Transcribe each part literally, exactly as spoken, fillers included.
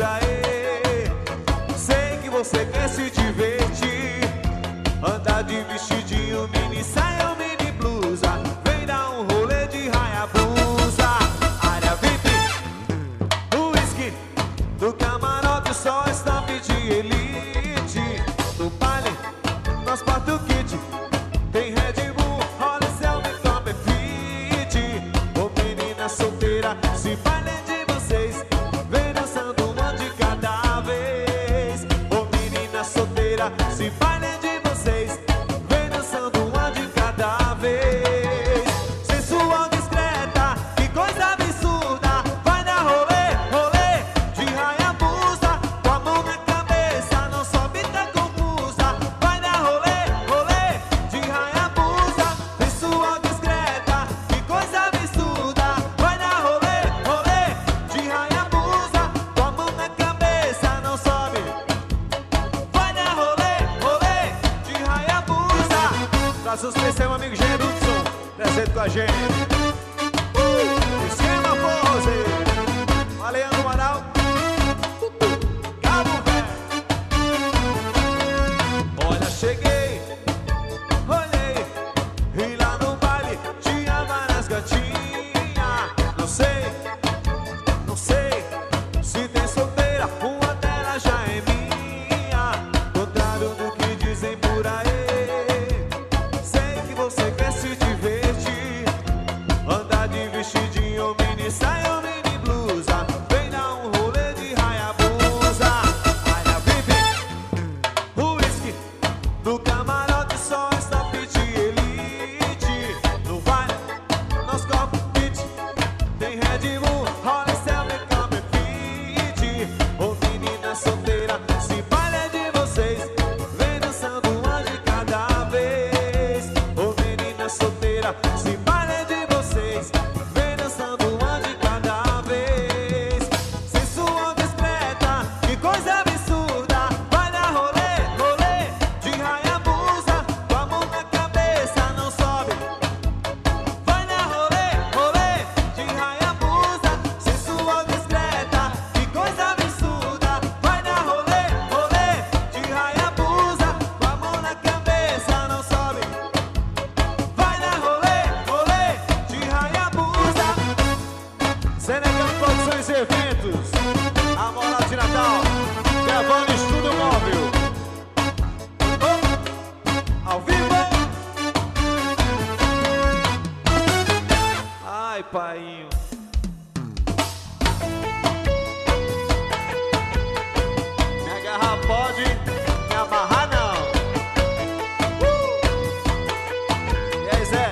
aí. Sei que você quer se divertir, andar de vestidinho, mini saia ou mini blusa. Vem dar um rolê de Hayabusa. Área V I P, whisky do camarote, só staff de elite. No baile, nós parto o kit. Tem Red Bull, Rolling Selma e Top Fit. Ô menina solteira, se baile de vocês, vem dançando uma de cada vez. Ô menina solteira, se baile de vocês, vem dançando uma de cada vez. Sensual, discreta, que coisa absurda. Vai dar rolê, rolê de Hayabusa. Com a mão na cabeça, não sobe, tá confusa. Vai dar rolê, rolê de Hayabusa. Sensual, discreta, que coisa absurda. Vai dar rolê, rolê de Hayabusa. Com a mão na cabeça, não sobe. Vai dar rolê, rolê de Hayabusa. Pra suspense, meu amigo Gê Hudson, presente com a gente. Uh, esquema pose. Valeu, Amaral. Cabo Velho. Olha, cheguei, olhei, e lá no baile tinha várias gatinhas. Não sei, não sei se tem solteira, uma delas já é minha. Contrário do que dizem por aí, sei que você quer se divertir, andar de vestidinho, mini saia ou mini blusa. Vem dar um rolê de Hayabusa. Área V I P, whisky do camarote, só staff de elite. No vale, nós copo fit. Tem Red Bull, Rolling Selma e Top Fit. Ô menina solteira, se baile de vocês, vem dançando uma de cada vez. Ô menina solteira, se baile de vocês, vem dançando uma de cada vez. Sensual, discreta, que coisa absurda. Vai dar rolê, rolê de Hayabusa. Com a mão na cabeça, não sobe. Vai dar rolê, rolê de Hayabusa. Sensual, discreta, que coisa absurda. Vai dar rolê, rolê de Hayabusa. Com a mão na cabeça, não sobe. Vai dar rolê, rolê de Hayabusa. Senegal Produções e Eventos, a moral de Natal, gravando estúdio móvel. Oh, ao vivo. Ai, painho. Me agarrar pode, me amarrar não. Uh! E aí, Zé?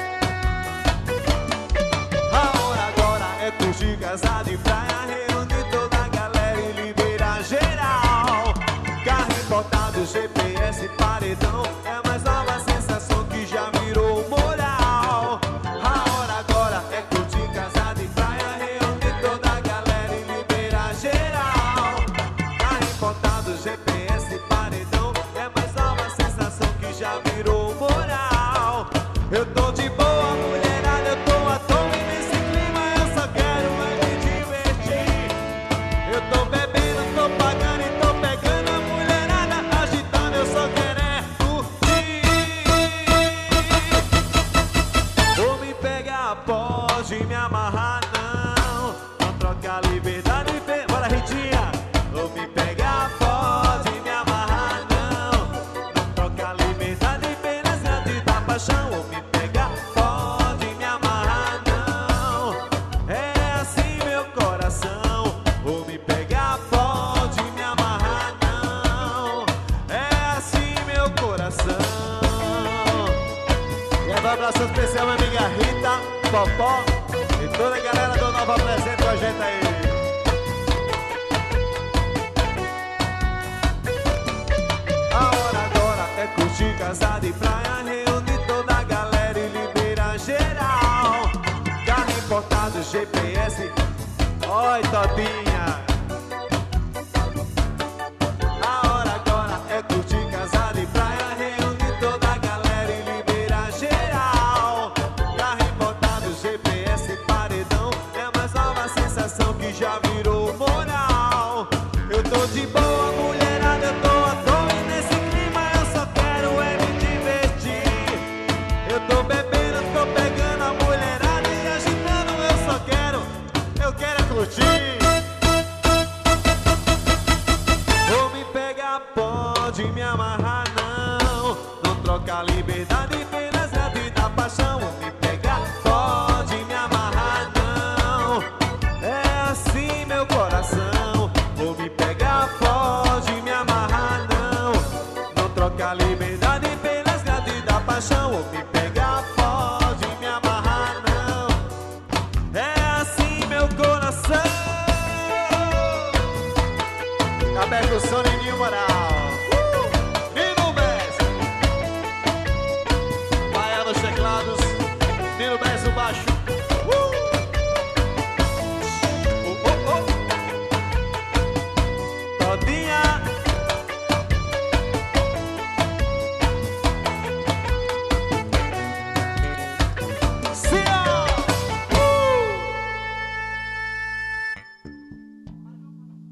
A hora agora é curtir, casar de praia, reunir toda a galera e liberar geral. Carro importado, G P S, paredão, é mais nova sensação que já virou moral. A hora agora é curtir, casar de praia, reunir toda a galera e liberar geral. Carro importado, G P S, paredão, é mais nova sensação que já virou moral. Eu tô de boa, mulherada, eu tô à toa e nesse clima eu só quero mais me divertir. Eu tô bebendo, tô pagando e tô pegando a mulherada, agitando, eu só quero é curtir. Vou me pegar, pode me amarrar não, não troca a liberdade, pe- bora Ritinha. Vou me pegar, pode me amarrar não, não troca a liberdade pelas grandes da paixão. Vou me pegar, pode me amarrar não, é assim meu coração. Vou me pegar, pode me amarrar não, é assim meu coração. Leva um abraço especial minha amiga Rita, Popó e toda a galera do Nova Presente com a gente aí. A hora agora é curtir, casar de praia, reunir toda a galera e liberar geral. Carro importado, G P S, oi Todinha. A hora agora é curtir, casar de praia, reunir toda a galera e liberar geral. Carro importado, G P S, paredão, é mais nova sensação que já virou moral. a liberdade pelas grades da paixão. Ou me pegar, pode me amarrar, não. É assim meu coração. Ou me pegar, pode me amarrar, não. Não troca a liberdade pelas grades da paixão. Ou me pegar, pode me amarrar, não. É assim meu coração. A percussão de Nil Moral.